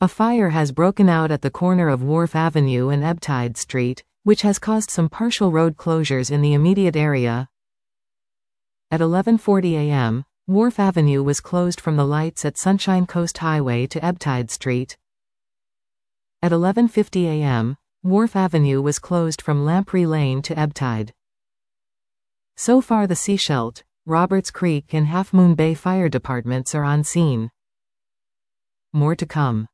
A fire has broken out at the corner of Wharf Avenue and Ebtide Street, which has caused some partial road closures in the immediate area. At 11:40 a.m., Wharf Avenue was closed from the lights at Sunshine Coast Highway to Ebtide Street. At 11:50 a.m., Wharf Avenue was closed from Lamprey Lane to Ebtide. So far the Sechelt, Roberts Creek and Half Moon Bay fire departments are on scene. More to come.